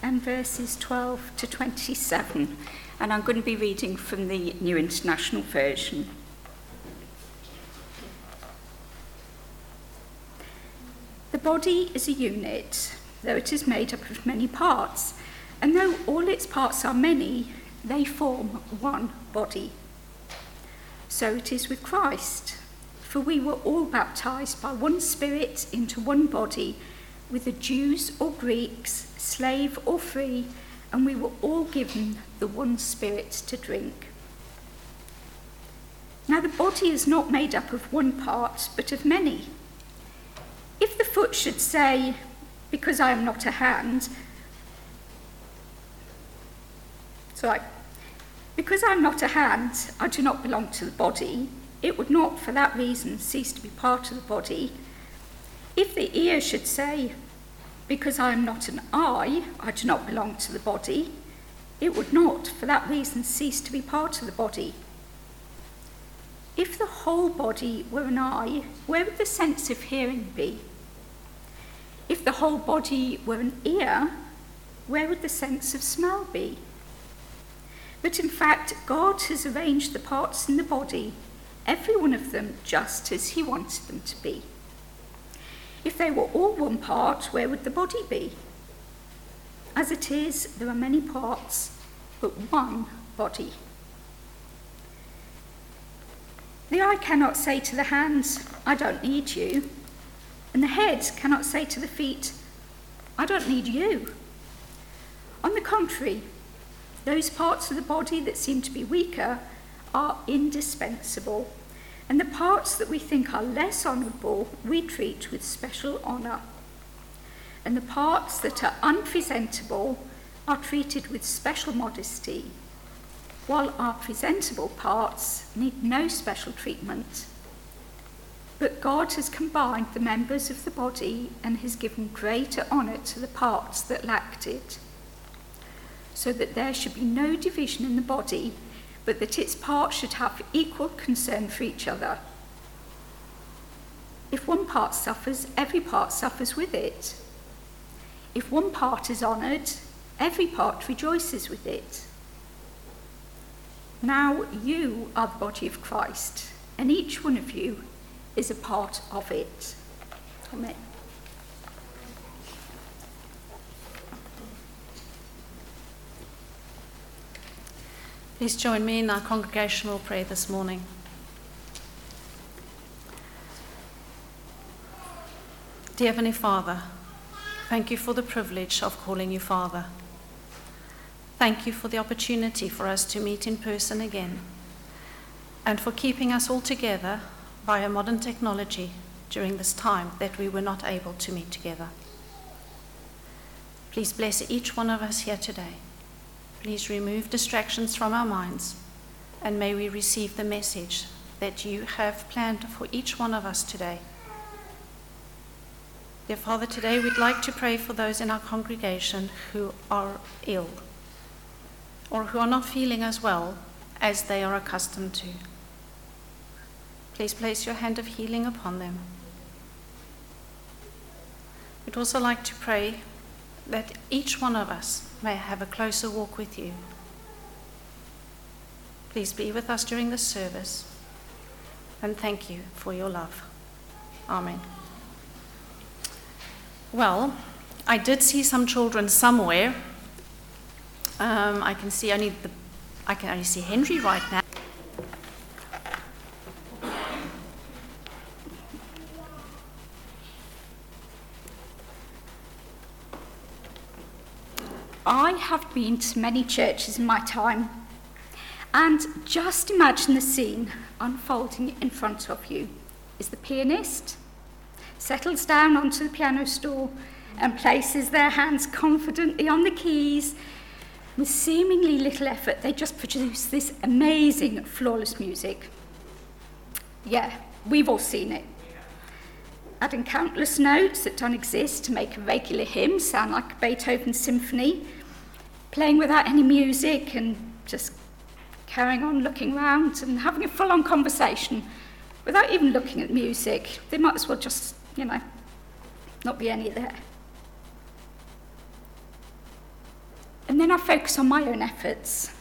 and verses 12 to 27. And I'm going to be reading from the New International Version. The body is a unit, though it is made up of many parts, and though all its parts are many, they form one body. So it is with Christ, for we were all baptized by one Spirit into one body, whether Jews or Greeks, slave or free, and we were all given the one Spirit to drink. Now the body is not made up of one part, but of many. If the foot should say, because I am not a hand, because I'm not a hand, I do not belong to the body, it would not for that reason cease to be part of the body. If the ear should say, because I am not an eye, I do not belong to the body, it would not for that reason cease to be part of the body. If the whole body were an eye, where would the sense of hearing be? If the whole body were an ear, where would the sense of smell be? But in fact, God has arranged the parts in the body, every one of them just as he wanted them to be. If they were all one part, where would the body be? As it is, there are many parts, but one body. The eye cannot say to the hands, I don't need you. And the head cannot say to the feet, I don't need you. On the contrary, those parts of the body that seem to be weaker are indispensable, and the parts that we think are less honourable we treat with special honour. And the parts that are unpresentable are treated with special modesty, while our presentable parts need no special treatment. But God has combined the members of the body and has given greater honour to the parts that lacked it, so that there should be no division in the body, but that its parts should have equal concern for each other. If one part suffers, every part suffers with it. If one part is honoured, every part rejoices with it. Now you are the body of Christ, and each one of you is a part of it. Amen. Please join me in our congregational prayer this morning. Dear Heavenly Father, thank you for the privilege of calling you Father. Thank you for the opportunity for us to meet in person again, and for keeping us all together via modern technology during this time that we were not able to meet together. Please bless each one of us here today. Please remove distractions from our minds, and may we receive the message that you have planned for each one of us today. Dear Father, today we'd like to pray for those in our congregation who are ill or who are not feeling as well as they are accustomed to. Please place your hand of healing upon them. We'd also like to pray that each one of us may have a closer walk with you. Please be with us during this service, and thank you for your love. Amen. Well, I did see some children somewhere. I can only see Henry right now. I have been to many churches in my time, and just imagine the scene unfolding in front of you. Is the pianist settles down onto the piano stool and places their hands confidently on the keys. With seemingly little effort, they just produce this amazing, flawless music. Yeah, we've all seen it. Adding countless notes that don't exist to make a regular hymn sound like a Beethoven symphony, playing without any music and just carrying on looking around and having a full-on conversation without even looking at music. They might as well just, not be any there. And then I focus on my own efforts.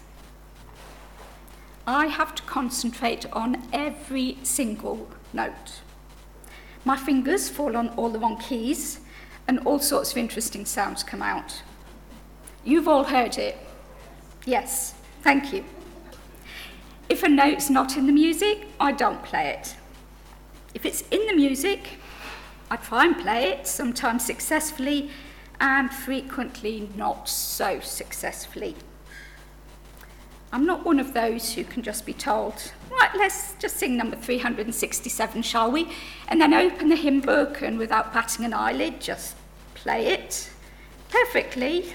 I have to concentrate on every single note. My fingers fall on all the wrong keys, and all sorts of interesting sounds come out. You've all heard it. Yes, thank you. If a note's not in the music, I don't play it. If it's in the music, I try and play it, sometimes successfully, and frequently not so successfully. I'm not one of those who can just be told, right, let's just sing number 367, shall we? And then open the hymn book and without batting an eyelid, just play it perfectly.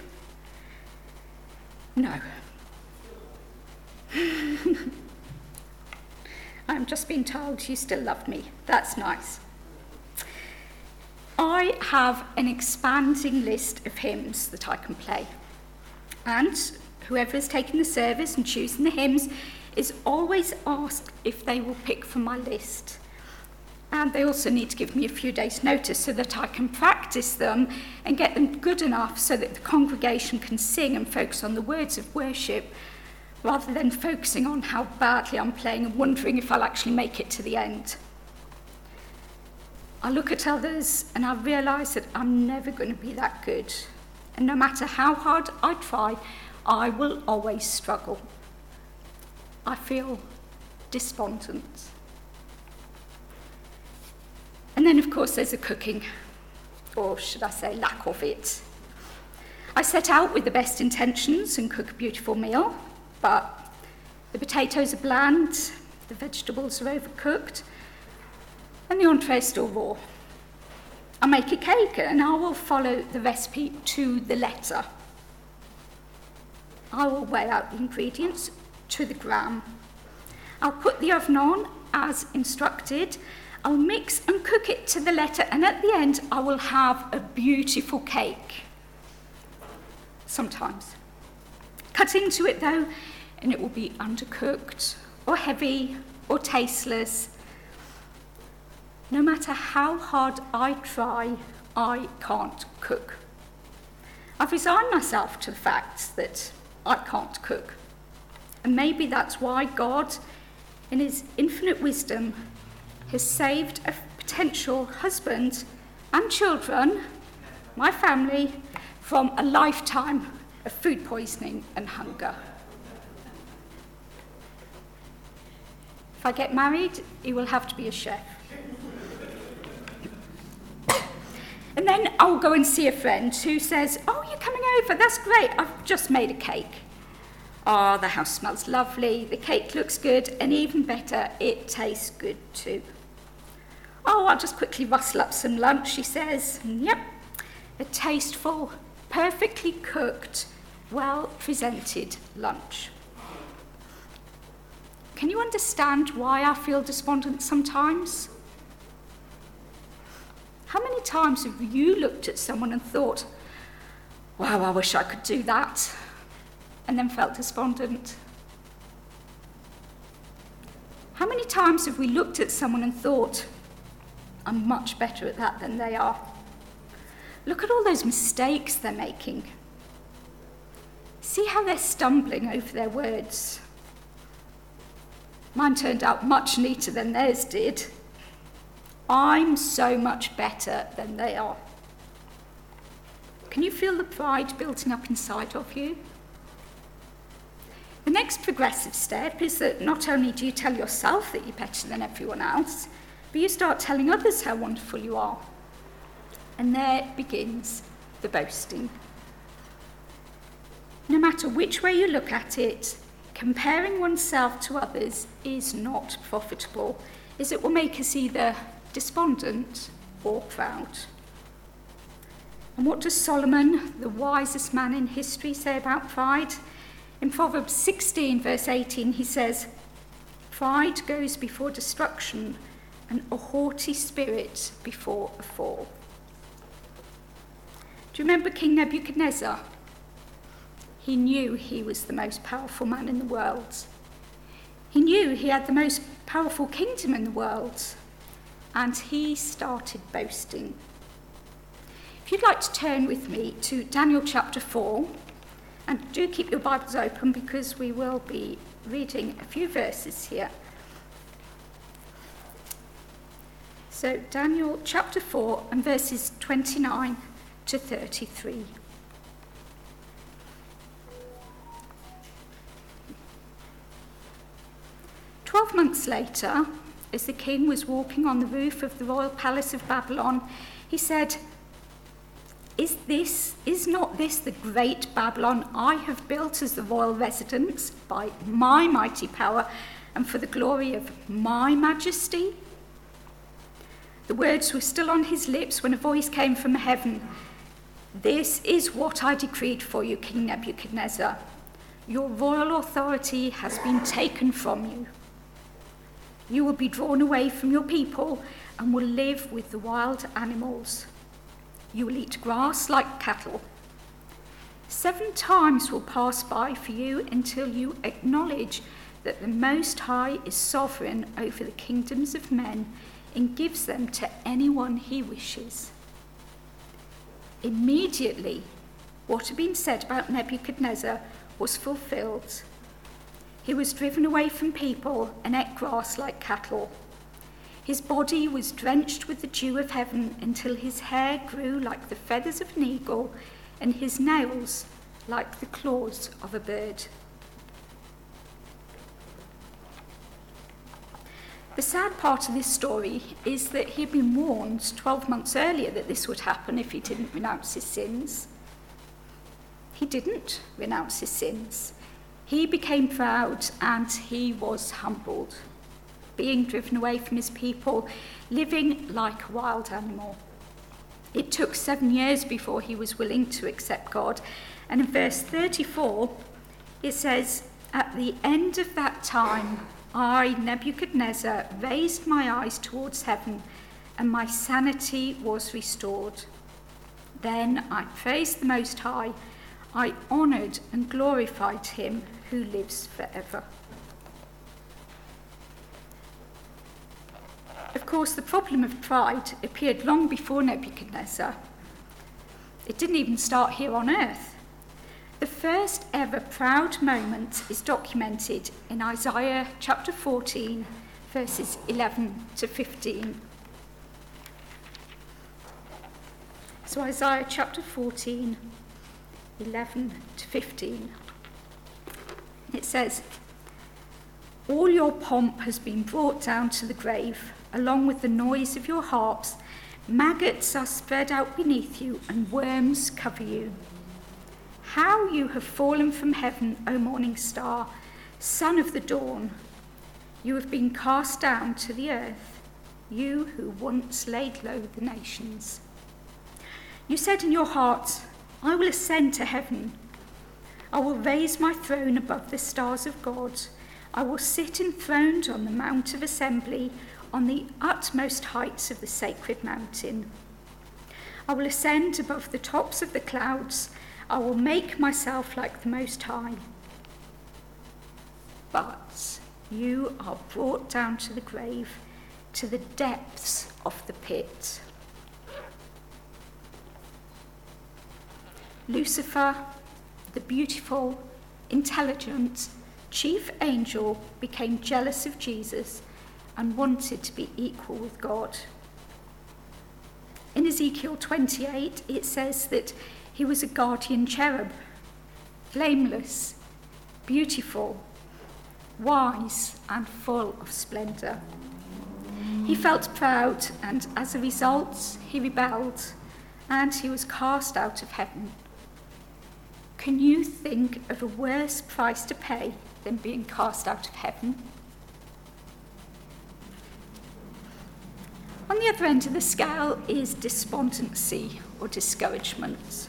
No. I'm just being told you still love me. That's nice. I have an expanding list of hymns that I can play. And whoever is taking the service and choosing the hymns is always asked if they will pick from my list. And they also need to give me a few days' notice so that I can practice them and get them good enough so that the congregation can sing and focus on the words of worship rather than focusing on how badly I'm playing and wondering if I'll actually make it to the end. I look at others and I realise that I'm never going to be that good. And no matter how hard I try, I will always struggle. I feel despondent. And then, of course, there's the cooking, or should I say lack of it. I set out with the best intentions and cook a beautiful meal, but the potatoes are bland, the vegetables are overcooked, and the entree is still raw. I make a cake and I will follow the recipe to the letter. I will weigh out the ingredients to the gram. I'll put the oven on as instructed. I'll mix and cook it to the letter, and at the end I will have a beautiful cake. Sometimes. Cut into it though, and it will be undercooked or heavy or tasteless. No matter how hard I try, I can't cook. I've resigned myself to the fact that I can't cook. And maybe that's why God, in his infinite wisdom, has saved a potential husband and children, my family, from a lifetime of food poisoning and hunger. If I get married, he will have to be a chef. And then I'll go and see a friend who says, "Oh, you're coming over, that's great, I've just made a cake." Oh, the house smells lovely, the cake looks good, and even better, it tastes good too. "Oh, I'll just quickly rustle up some lunch," she says. And yep, a tasteful, perfectly cooked, well-presented lunch. Can you understand why I feel despondent sometimes? How many times have you looked at someone and thought, "Wow, I wish I could do that," and then felt despondent? How many times have we looked at someone and thought, "I'm much better at that than they are. Look at all those mistakes they're making. See how they're stumbling over their words. Mine turned out much neater than theirs did. I'm so much better than they are." Can you feel the pride building up inside of you? The next progressive step is that not only do you tell yourself that you're better than everyone else, but you start telling others how wonderful you are. And there begins the boasting. No matter which way you look at it, comparing oneself to others is not profitable, as it will make us either despondent or proud. And what does Solomon, the wisest man in history, say about pride? In Proverbs 16, verse 18, he says, "Pride goes before destruction, and a haughty spirit before a fall." Do you remember King Nebuchadnezzar? He knew he was the most powerful man in the world. He knew he had the most powerful kingdom in the world. And he started boasting. If you'd like to turn with me to Daniel chapter 4, And do keep your Bibles open because we will be reading a few verses here. So Daniel chapter 4 and verses 29 to 33. "12 months later, as the king was walking on the roof of the royal palace of Babylon, he said, Is not this the great Babylon I have built as the royal residence by my mighty power and for the glory of my majesty?" The words were still on his lips when a voice came from heaven. "This is what I decreed for you, King Nebuchadnezzar. Your royal authority has been taken from you. You will be drawn away from your people and will live with the wild animals. You will eat grass like cattle. 7 times will pass by for you until you acknowledge that the Most High is sovereign over the kingdoms of men and gives them to anyone he wishes." Immediately, what had been said about Nebuchadnezzar was fulfilled. He was driven away from people and ate grass like cattle. His body was drenched with the dew of heaven until his hair grew like the feathers of an eagle and his nails like the claws of a bird. The sad part of this story is that he'd been warned 12 months earlier that this would happen if he didn't renounce his sins. He didn't renounce his sins. He became proud and he was humbled, being driven away from his people, living like a wild animal. It took 7 years before he was willing to accept God. And in verse 34, it says, "At the end of that time, I, Nebuchadnezzar, raised my eyes towards heaven, and my sanity was restored. Then I praised the Most High. I honoured and glorified him who lives forever." Of course, the problem of pride appeared long before Nebuchadnezzar. It didn't even start here on earth. The first ever proud moment is documented in Isaiah chapter 14, verses 11 to 15. So Isaiah chapter 14, 11 to 15. It says, "All your pomp has been brought down to the grave, along with the noise of your harps. Maggots are spread out beneath you, and worms cover you. How you have fallen from heaven, O morning star, son of the dawn. You have been cast down to the earth, you who once laid low the nations. You said in your heart, I will ascend to heaven. I will raise my throne above the stars of God. I will sit enthroned on the Mount of Assembly, on the utmost heights of the sacred mountain. I will ascend above the tops of the clouds. I will make myself like the Most High. But you are brought down to the grave, to the depths of the pit." Lucifer, the beautiful, intelligent chief angel, became jealous of Jesus and wanted to be equal with God. In Ezekiel 28, it says that he was a guardian cherub, blameless, beautiful, wise, and full of splendour. He felt proud, and as a result, he rebelled, and he was cast out of heaven. Can you think of a worse price to pay than being cast out of heaven? On the other end of the scale is despondency or discouragement.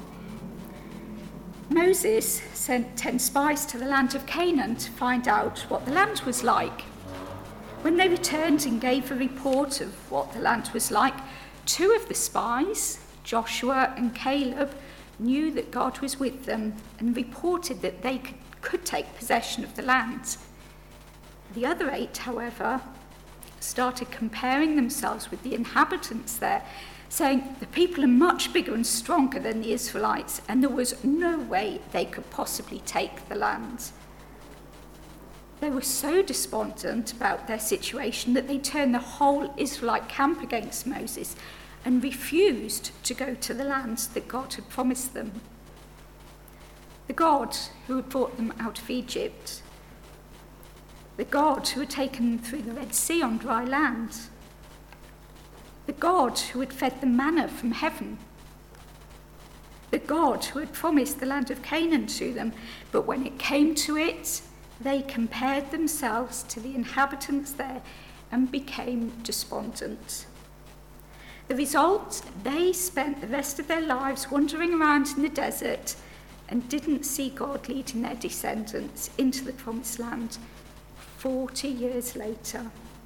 Moses sent 10 spies to the land of Canaan to find out what the land was like. When they returned and gave a report of what the land was like, 2 of the spies, Joshua and Caleb, knew that God was with them and reported that they could take possession of the land. The other 8, however, started comparing themselves with the inhabitants there, saying the people are much bigger and stronger than the Israelites, and there was no way they could possibly take the land. They were so despondent about their situation that they turned the whole Israelite camp against Moses and refused to go to the land that God had promised them. The God who had brought them out of Egypt, the God who had taken them through the Red Sea on dry land, the God who had fed them manna from heaven, the God who had promised the land of Canaan to them, but when it came to it, they compared themselves to the inhabitants there and became despondent. The result, they spent the rest of their lives wandering around in the desert and didn't see God leading their descendants into the promised land 40 years later.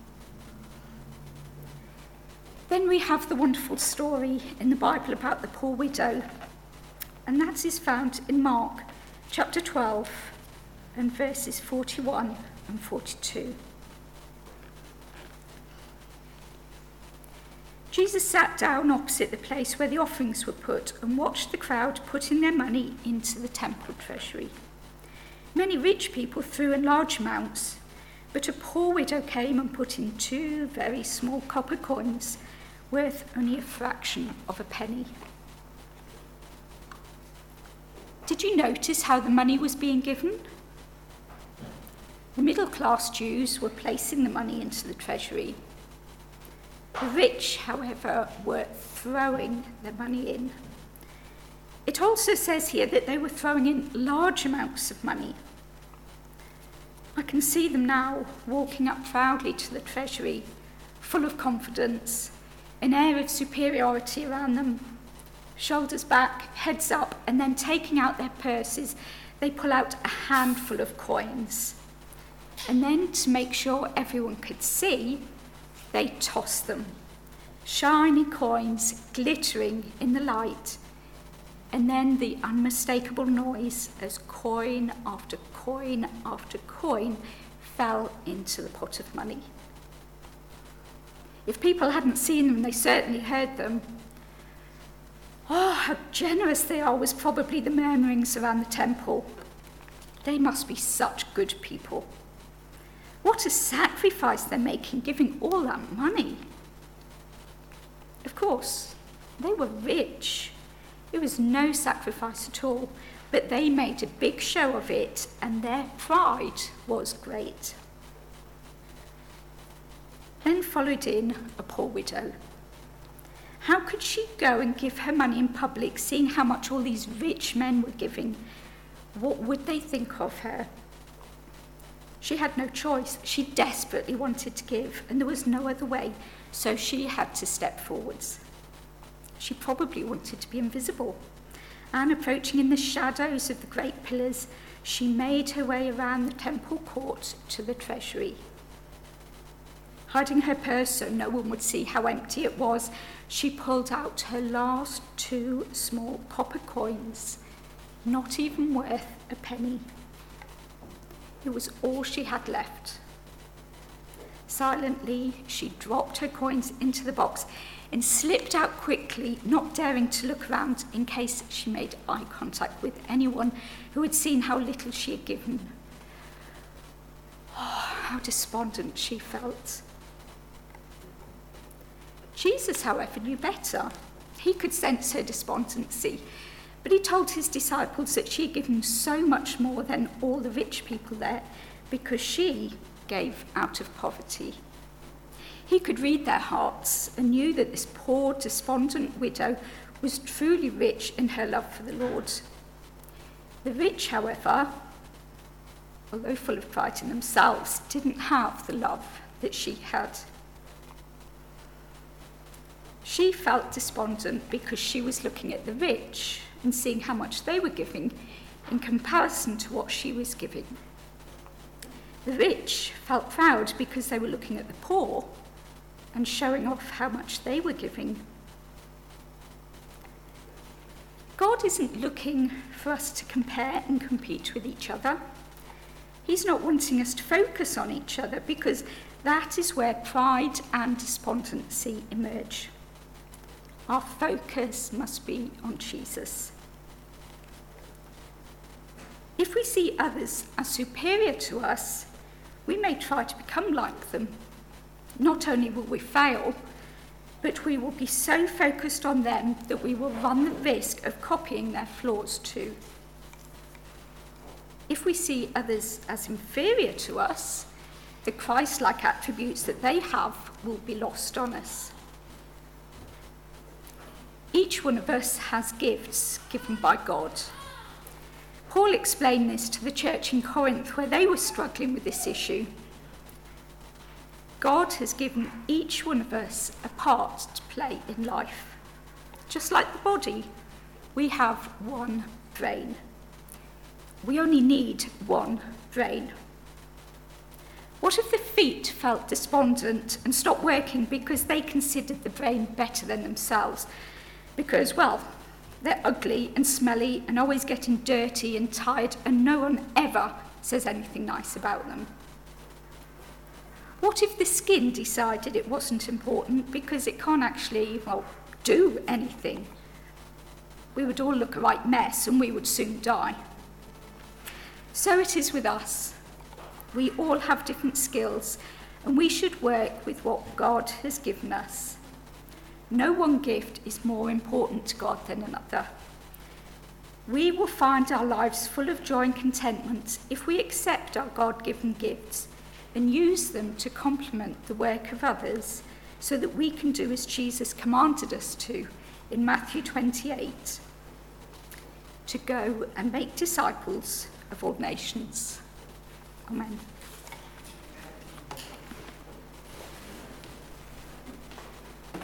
Then we have the wonderful story in the Bible about the poor widow, and that is found in Mark chapter 12 and verses 41 and 42. Jesus sat down opposite the place where the offerings were put and watched the crowd putting their money into the temple treasury. Many rich people threw in large amounts, but a poor widow came and put in 2 very small copper coins worth only a fraction of a penny. Did you notice how the money was being given? The middle-class Jews were placing the money into the treasury. The rich, however, were throwing the money in. It also says here that they were throwing in large amounts of money. I can see them now walking up proudly to the treasury, full of confidence, an air of superiority around them, shoulders back, heads up, and then taking out their purses, they pull out a handful of coins. And then, to make sure everyone could see, they toss them. Shiny coins glittering in the light, and then the unmistakable noise as coin after coin after coin fell into the pot of money. If people hadn't seen them, they certainly heard them. Oh, how generous they are was probably the murmurings around the temple. They must be such good people. What a sacrifice they're making, giving all that money. Of course, they were rich. It was no sacrifice at all, but they made a big show of it, and their pride was great. Then followed in a poor widow. How could she go and give her money in public, seeing how much all these rich men were giving? What would they think of her? She had no choice. She desperately wanted to give, and there was no other way, so she had to step forwards. She probably wanted to be invisible, and approaching in the shadows of the great pillars, she made her way around the temple court to the treasury. Hiding her purse so no one would see how empty it was, she pulled out her last 2 small copper coins, not even worth a penny. It was all she had left. Silently, she dropped her coins into the box and slipped out quickly, not daring to look around in case she made eye contact with anyone who had seen how little she had given. Oh, how despondent she felt. Jesus, however, knew better. He could sense her despondency, but he told his disciples that she had given so much more than all the rich people there because she gave out of poverty. He could read their hearts and knew that this poor, despondent widow was truly rich in her love for the Lord. The rich, however, although full of pride in themselves, didn't have the love that she had. She felt despondent because she was looking at the rich and seeing how much they were giving in comparison to what she was giving. The rich felt proud because they were looking at the poor and showing off how much they were giving. God isn't looking for us to compare and compete with each other. He's not wanting us to focus on each other because that is where pride and despondency emerge. Our focus must be on Jesus. If we see others as superior to us, we may try to become like them. Not only will we fail, but we will be so focused on them that we will run the risk of copying their flaws too. If we see others as inferior to us, the Christ-like attributes that they have will be lost on us. Each one of us has gifts given by God. Paul explained this to the church in Corinth where they were struggling with this issue. God has given each one of us a part to play in life. Just like the body, we have one brain. We only need one brain. What if the feet felt despondent and stopped working because they considered the brain better than themselves? Because, well, they're ugly and smelly and always getting dirty and tired, and no one ever says anything nice about them. What if the skin decided it wasn't important because it can't actually, do anything? We would all look a right mess and we would soon die. So it is with us. We all have different skills, and we should work with what God has given us. No one gift is more important to God than another. We will find our lives full of joy and contentment if we accept our God-given gifts and use them to complement the work of others so that we can do as Jesus commanded us to in Matthew 28, to go and make disciples of all nations. Amen.